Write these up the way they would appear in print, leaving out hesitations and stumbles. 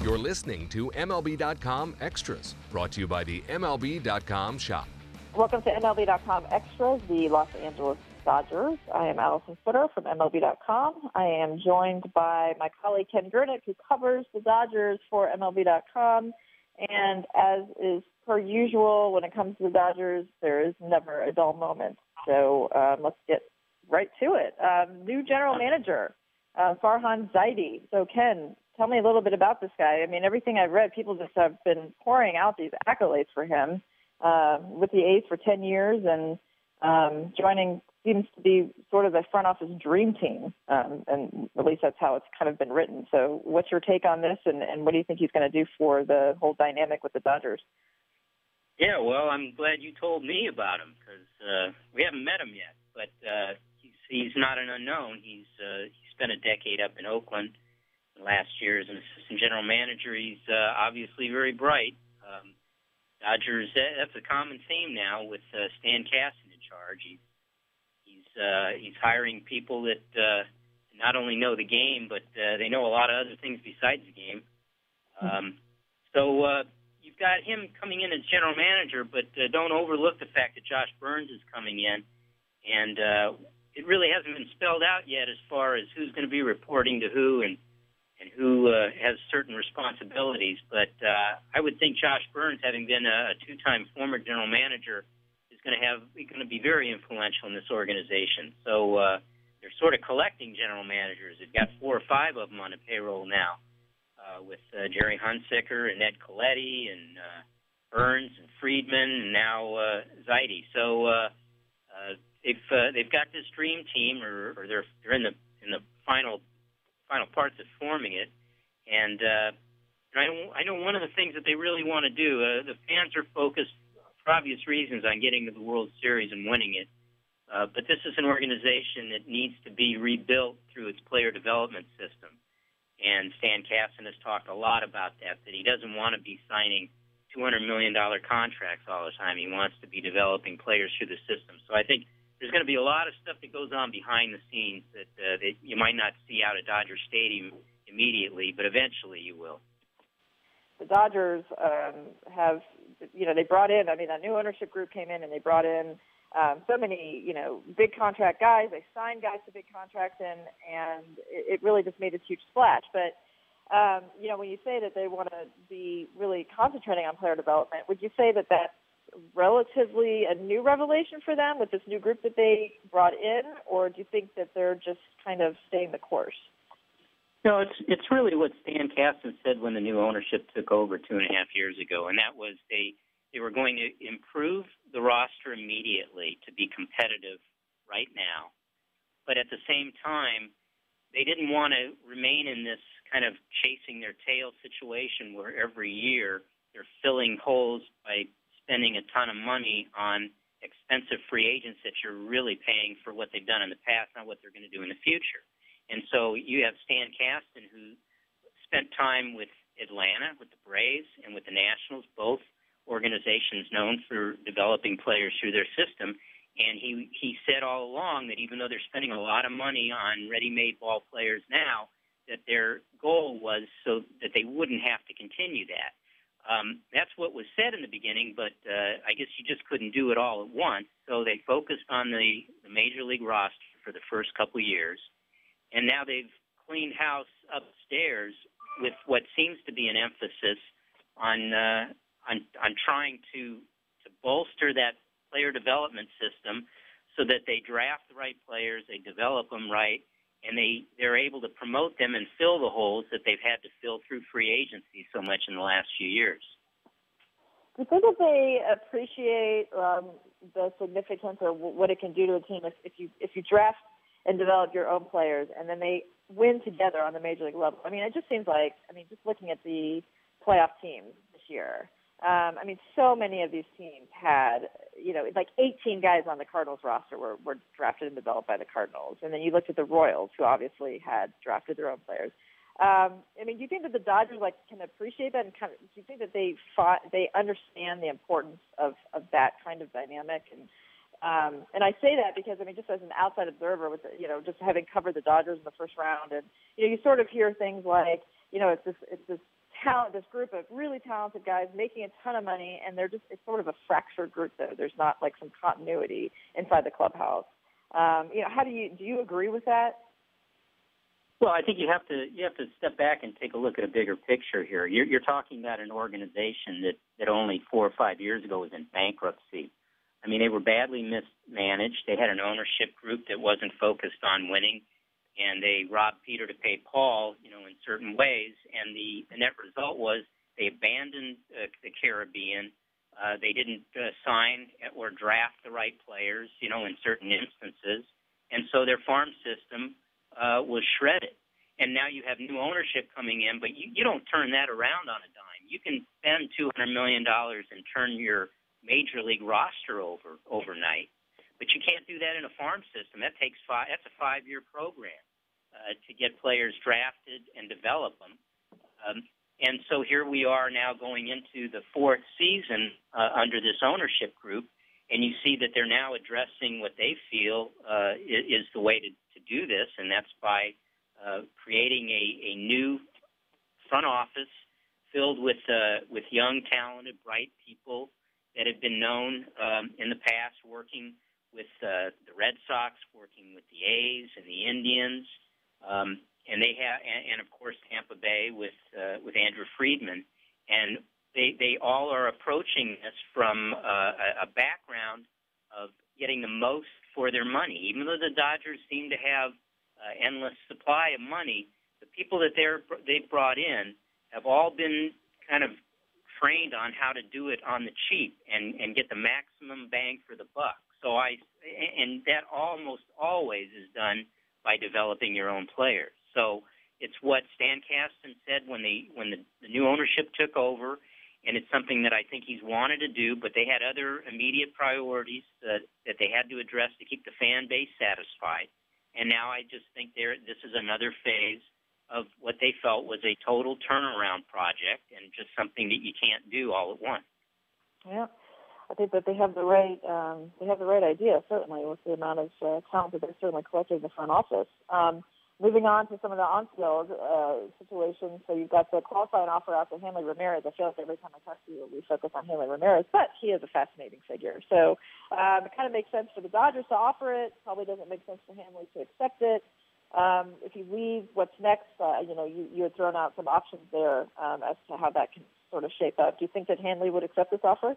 You're listening to MLB.com Extras, brought to you by the MLB.com shop. Welcome to MLB.com Extras, the Los Angeles Dodgers. I am Allison Footer from MLB.com. I am joined by my colleague Ken Gurnick, who covers the Dodgers for MLB.com. And as is per usual, when it comes to the Dodgers, there is never a dull moment. So let's get right to it. New general manager, Farhan Zaidi. So, Ken, tell me a little bit about this guy. I mean, everything I've read, people just have been pouring out these accolades for him. With the A's for 10 years and joining seems to be sort of a front office dream team, and at least that's how it's kind of been written. So what's your take on this, and what do you think he's going to do for the whole dynamic with the Dodgers? Yeah, well, I'm glad you told me about him because we haven't met him yet, but he's not an unknown. He spent a decade up in Oakland last year as an assistant general manager. He's obviously very bright. Dodgers, that's a common theme now with Stan Kasten in charge. He's hiring people that not only know the game, but they know a lot of other things besides the game. So you've got him coming in as general manager, but don't overlook the fact that Josh Byrnes is coming in, and it really hasn't been spelled out yet as far as who's going to be reporting to who and who has certain responsibilities. But I would think Josh Byrnes, having been a two-time former general manager, is going to be very influential in this organization. So they're sort of collecting general managers. They've got 4 or 5 of them on the payroll now, with Jerry Hunsicker and Ed Coletti and Byrnes and Friedman and now Zaidi. So they've got this dream team, or they're in the final parts of forming it, and I know one of the things that they really want to do. The fans are focused, for obvious reasons, on getting to the World Series and winning it. But this is an organization that needs to be rebuilt through its player development system, and Stan Kasten has talked a lot about that he doesn't want to be signing $200 million contracts all the time. He wants to be developing players through the system. So I think there's going to be a lot of stuff that goes on behind the scenes that you might not see out at Dodger Stadium immediately, but eventually you will. The Dodgers have, they brought in, that new ownership group came in and they brought in so many, big contract guys. They signed guys to big contracts and it really just made this huge splash. But, when you say that they want to be really concentrating on player development, would you say that that's relatively a new revelation for them with this new group that they brought in, or do you think that they're just kind of staying the course? No, it's really what Stan Kasten said when the new ownership took over 2.5 years ago, and that was they were going to improve the roster immediately to be competitive right now, but at the same time, they didn't want to remain in this kind of chasing their tail situation where every year they're filling holes by spending a ton of money on expensive free agents that you're really paying for what they've done in the past, not what they're going to do in the future. And so you have Stan Kasten, who spent time with Atlanta, with the Braves, and with the Nationals, both organizations known for developing players through their system. And he said all along that even though they're spending a lot of money on ready-made ball players now, that their goal was so that they wouldn't have to continue that. That's what was said in the beginning, but I guess you just couldn't do it all at once. So they focused on the Major League roster for the first couple of years, and now they've cleaned house upstairs with what seems to be an emphasis on trying to bolster that player development system so that they draft the right players, they develop them right, and they're able to promote them and fill the holes that they've had to fill through free agency so much in the last few years. Do you think that they appreciate the significance of what it can do to a team if you draft and develop your own players and then they win together on the major league level? It just seems like, just looking at the playoff teams this year, so many of these teams had, like 18 guys on the Cardinals roster were drafted and developed by the Cardinals. And then you looked at the Royals, who obviously had drafted their own players. Do you think that the Dodgers can appreciate that, and do you think that they understand the importance of that kind of dynamic? And I say that because just as an outside observer, with just having covered the Dodgers in the first round, and you sort of hear things like it's this this group of really talented guys making a ton of money, and it's sort of a fractured group, though. There's not like some continuity inside the clubhouse. How do you agree with that? Well, I think you have to step back and take a look at a bigger picture here. You're talking about an organization that only 4 or 5 years ago was in bankruptcy. I mean, they were badly mismanaged. They had an ownership group that wasn't focused on winning, and they robbed Peter to pay Paul, in certain ways. And the net result was they abandoned the Caribbean. They didn't sign or draft the right players, in certain instances. And so their farm system was shredded. And now you have new ownership coming in, but you don't turn that around on a dime. You can spend $200 million and turn your major league roster overnight, but you can't do that in a farm system. That's a 5-year program to get players drafted and develop them. And so here we are now going into the 4th season under this ownership group, and you see that they're now addressing what they feel is the way to do this, and that's by creating a new front office filled with young, talented, bright people that have been known in the past, working with the Red Sox, working with the A's and the Indians, and they have, and of course Tampa Bay with Andrew Friedman, and they all are approaching this from a background of getting the most for their money. Even though the Dodgers seem to have endless supply of money, the people that they've brought in have all been kind of trained on how to do it on the cheap and get the maximum bang for the buck. And that almost always is done by developing your own players. So it's what Stan Kasten said when the new ownership took over, and it's something that I think he's wanted to do, but they had other immediate priorities that they had to address to keep the fan base satisfied. And now I just think this is another phase of what they felt was a total turnaround project and just something that you can't do all at once. Yeah, I think that they have the right idea, certainly, with the amount of talent that they're certainly collecting in the front office. Moving on to some of the on-field situations, so you've got the qualifying offer out to Hanley Ramirez. I feel like every time I talk to you, we focus on Hanley Ramirez, but he is a fascinating figure. So it kind of makes sense for the Dodgers to offer it. Probably doesn't make sense for Hanley to accept it. If you leave, what's next? You had thrown out some options there as to how that can sort of shape up. Do you think that Hanley would accept this offer?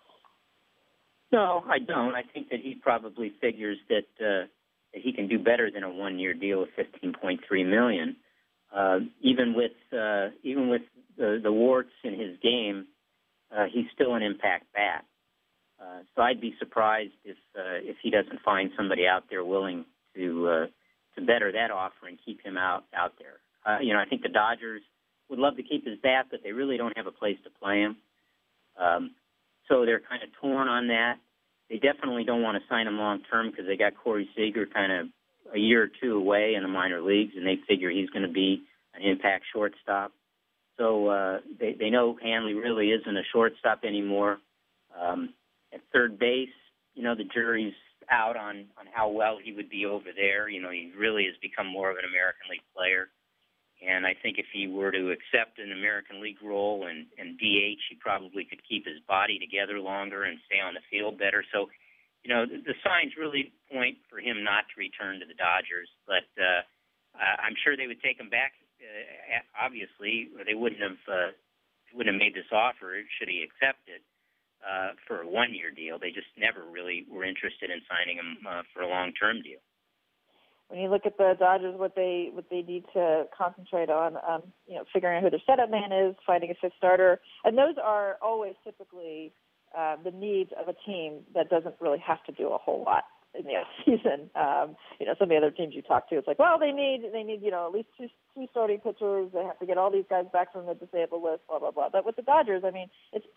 No, I don't. I think that he probably figures that he can do better than a 1-year deal of $15.3 million. Even with the warts in his game, he's still an impact bat. So I'd be surprised if he doesn't find somebody out there willing to better that offer and keep him out there. I think the Dodgers would love to keep his bat, but they really don't have a place to play him. So they're kind of torn on that. They definitely don't want to sign him long-term because they got Corey Seager kind of a year or two away in the minor leagues, and they figure he's going to be an impact shortstop. So they know Hanley really isn't a shortstop anymore. At third base, the jury's out on how well he would be over there. He really has become more of an American League player. And I think if he were to accept an American League role and DH, he probably could keep his body together longer and stay on the field better. So, the signs really point for him not to return to the Dodgers. But I'm sure they would take him back, obviously, or they wouldn't have made this offer should he accept it for a 1-year deal. They just never really were interested in signing him for a long-term deal. When you look at the Dodgers, what they need to concentrate on, figuring out who their setup man is, finding a fifth starter, and those are always typically the needs of a team that doesn't really have to do a whole lot in the offseason. Some of the other teams you talk to, it's like, well, they need at least two starting pitchers. They have to get all these guys back from the disabled list, blah blah blah. But with the Dodgers, I mean, it's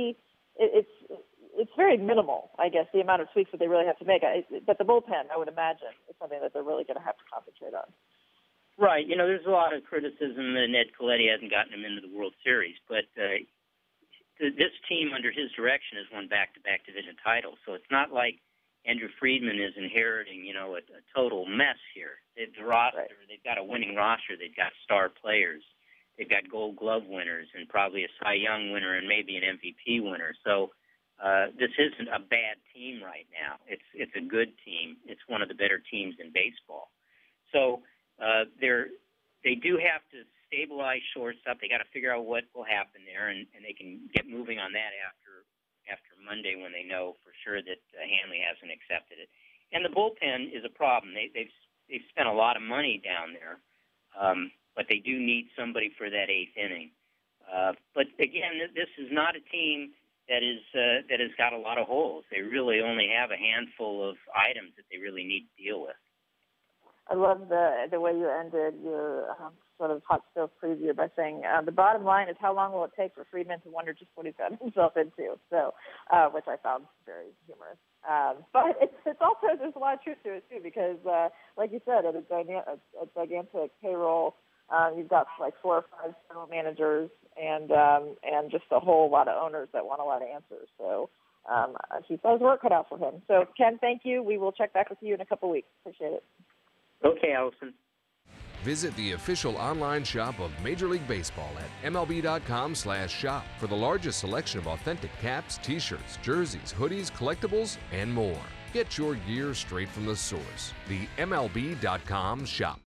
very minimal, I guess, the amount of tweaks that they really have to make. But the bullpen, I would imagine, is something that they're really going to have to concentrate on. Right. There's a lot of criticism that Ned Coletti hasn't gotten him into the World Series, but this team under his direction has won back-to-back division titles. So it's not like Andrew Friedman is inheriting, a total mess here. The roster, right. They've got a winning roster. They've got star players. they've got Gold Glove winners and probably a Cy Young winner and maybe an MVP winner. So this isn't a bad team right now. It's a good team. It's one of the better teams in baseball. So they do have to stabilize shortstop. They got to figure out what will happen there, and they can get moving on that after Monday when they know for sure that Hanley hasn't accepted it. And the bullpen is a problem. They've spent a lot of money down there, but they do need somebody for that eighth inning. But again, this is not a team that has got a lot of holes. They really only have a handful of items that they really need to deal with. I love the way you ended your sort of hot stove preview by saying the bottom line is how long will it take for Friedman to wonder just what he's got himself into. So, which I found very humorous. But it's also, there's a lot of truth to it too, because like you said, at a gigantic payroll, you've got like 4 or 5 general managers and just a whole lot of owners that want a lot of answers. So he's got his work cut out for him. So Ken, thank you. We will check back with you in a couple weeks. Appreciate it. Okay, Allison. Visit the official online shop of Major League Baseball at MLB.com/shop for the largest selection of authentic caps, t-shirts, jerseys, hoodies, collectibles, and more. Get your gear straight from the source. The MLB.com shop.